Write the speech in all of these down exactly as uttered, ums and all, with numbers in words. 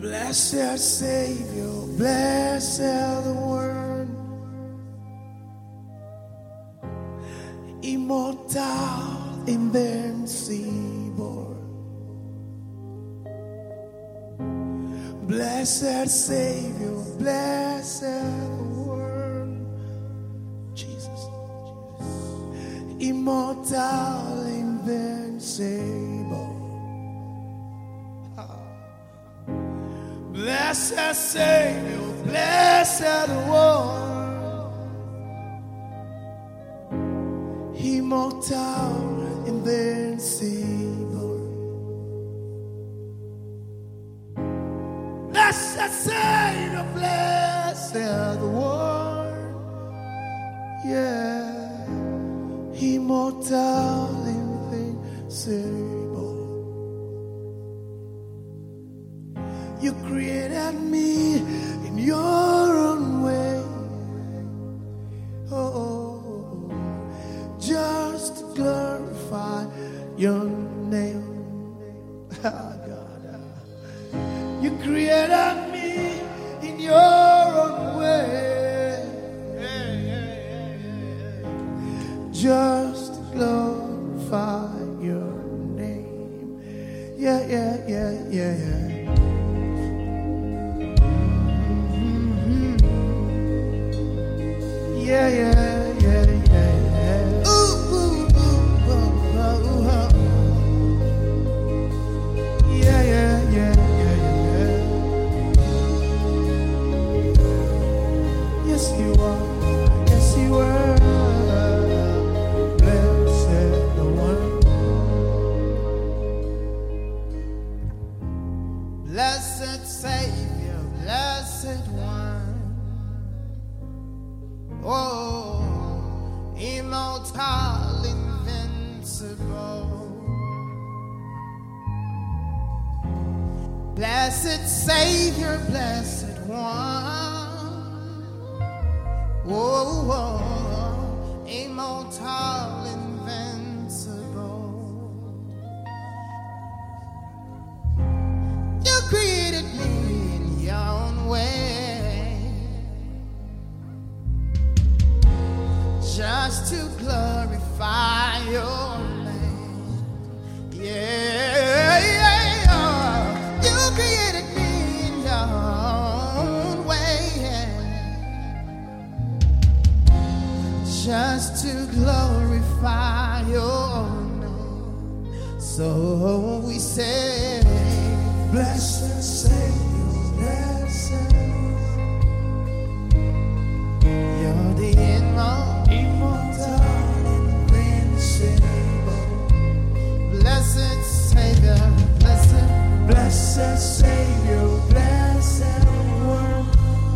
Blessed Savior, blessed One, immortal, invincible. Blessed Savior, blessed One, Jesus, immortal, invincible. Blessed Savior, blessed One, immortal, invincible. Blessed Savior, blessed One, yeah, immortal, invincible. You created me in your own way, oh, just to glorify your name. God, you created me in your own way, just to glorify your name. Yeah, yeah, yeah, yeah, yeah. Yeah, yeah, yeah, yeah. Ooh, ooh, ooh, ooh, ooh, ooh. Yeah, yeah, yeah, yeah, yeah. Yes, you are. Yes, you are. Blessed the One. Blessed Savior, blessed One. Oh, immortal, invincible. Blessed Savior, blessed One. Oh, oh, immortal, invincible. You created me in your own way, just to glorify your name. Yeah, yeah, yeah. You created me in your own way, just to glorify your name. So we say, blessed Savior, blessed. You're the immortal, invincible. Blessed Savior, blessed, blessed Savior, blessed One,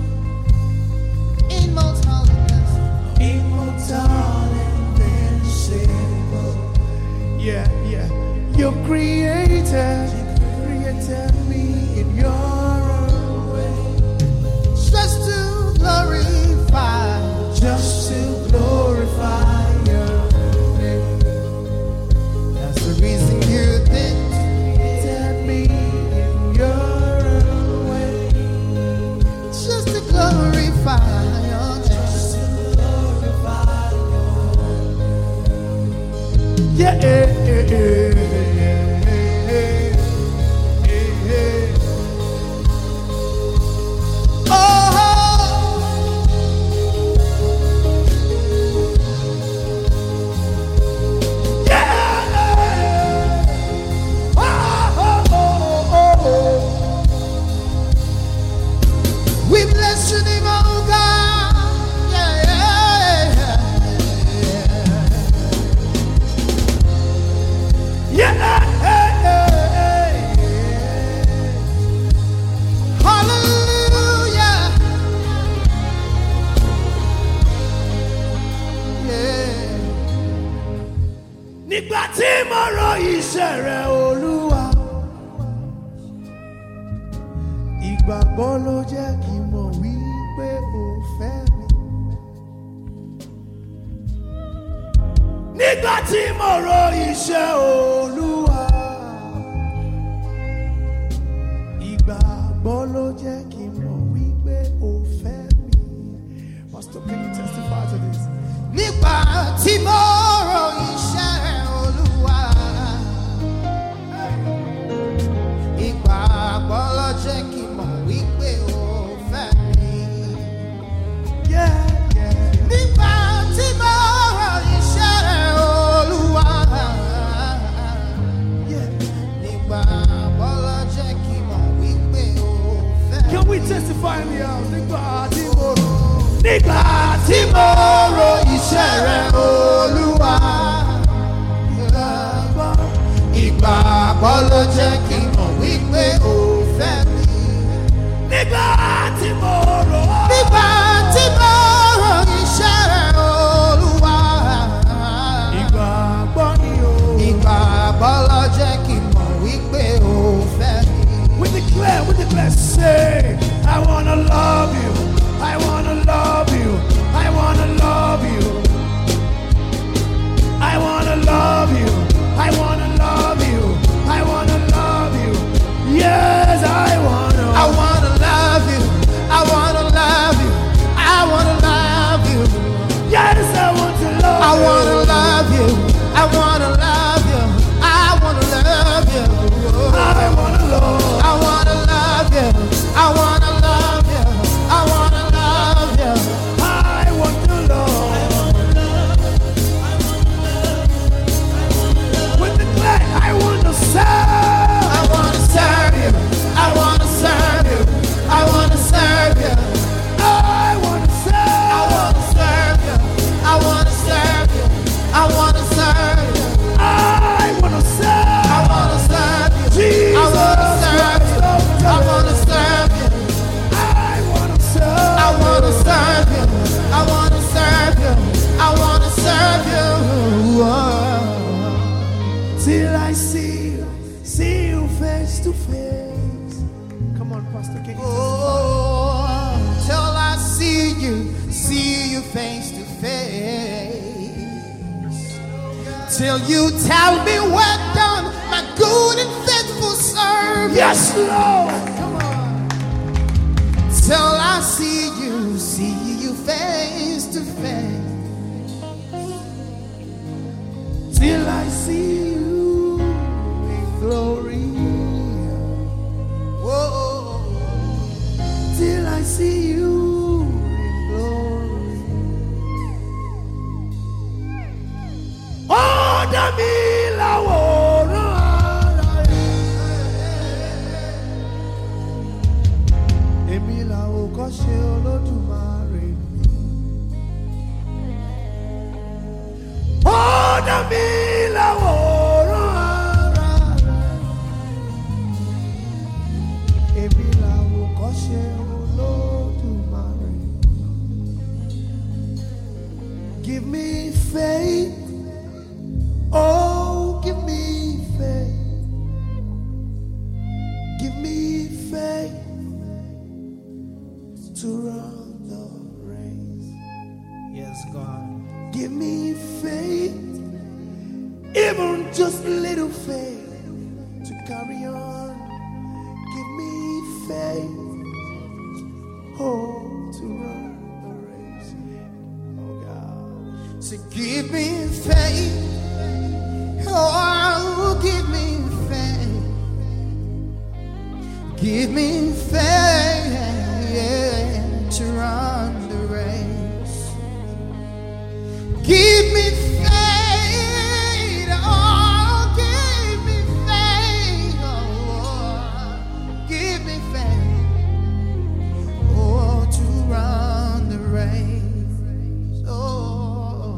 immortal, immortal, invincible. Yeah, yeah. You created, you created me in your own way, just to glorify, just to glorify your name. That's the reason you did created me in your own way, just to glorify your name. Just to glorify your name. Yeah, yeah, yeah, yeah. Nígbà tí mo rò iṣẹ́ rẹ̀ Olúwa, ìgbàgbọ́ ló jẹ́ kí n mọ̀ wípé o fẹ́ mi. Nígbà tí mo rò iṣẹ́ Olúwa, ìgbàgbọ́ far in the house. Nígbà tí mo rò. Nígbà tí mo rò iṣẹ́ rẹ̀ Olúwa. Ìgbàgbọ́ ló jẹ́ kí n mọ̀ wípé o fẹ́ mi. Nígbà tí mo rò. Nígbà tí mo rò iṣẹ́ rẹ̀ Olúwa. Ìgbàgbọ́ ni o. Ìgbàgbọ́ ló jẹ́ kí n mọ̀ wípé o fẹ́ mi. We declare, we declare, say, I wanna love you, I wanna love you, I wanna love you, I wanna love you, I wanna love you, I wanna love you, yes, I wanna, I wanna love you, I wanna love you, I wanna love you, yes, I want to love you, I wanna love you, I wanna love you, I wanna love you, I wanna love. I wanna love you. I wanna love you. I wanna love you. I want to love. With the clay, I want to serve. I want to serve you. I want to serve you. I want to serve you. I want to serve. I want to serve you. I want to serve you. I want to serve you. I want to serve. I want to serve you. Jesus. I want to serve you. I wanna serve you. I wanna serve. I wanna serve you. I wanna serve you. I wanna serve you. Oh. Till I see you, see you face to face. Come on, Pastor King. Oh, till I see you, see you face to face. Till you tell me well done, my good and faithful servant. Yes, Lord. Come on. Till I see you, see you face to face. Till I see you in glory. Whoa. Till I see you in glory. Oh, Damila, èmi là ó kọ́ ṣe Olódùmarè mi. Ó dá mi láwòrán ara rẹ̀. Èmi là ó kọ́ ṣe Olódùmarè. Give me faith. Oh, give me faith. Give me faith to run the race. Yes, God. Give me faith, even just a little faith to carry on. Give me faith, oh, to run the race. Oh, God. So give me faith, oh, give me faith. Give me faith, yeah, to run the race. Give me faith, oh, give me faith, oh, give me faith, oh, to run the race, oh.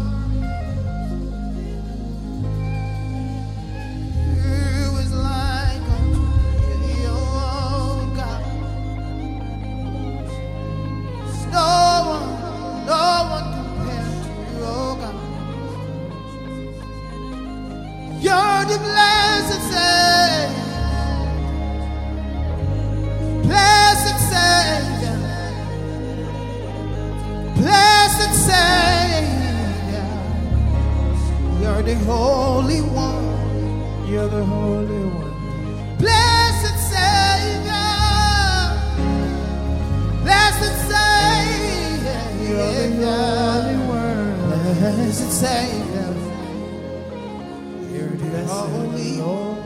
Who is like you, blessed Savior. Blessed Savior. Blessed Savior. You're the Holy One. You're the Holy One. Blessed Savior. Blessed Savior. You're the Holy One. Blessed Savior. You're the Holy One.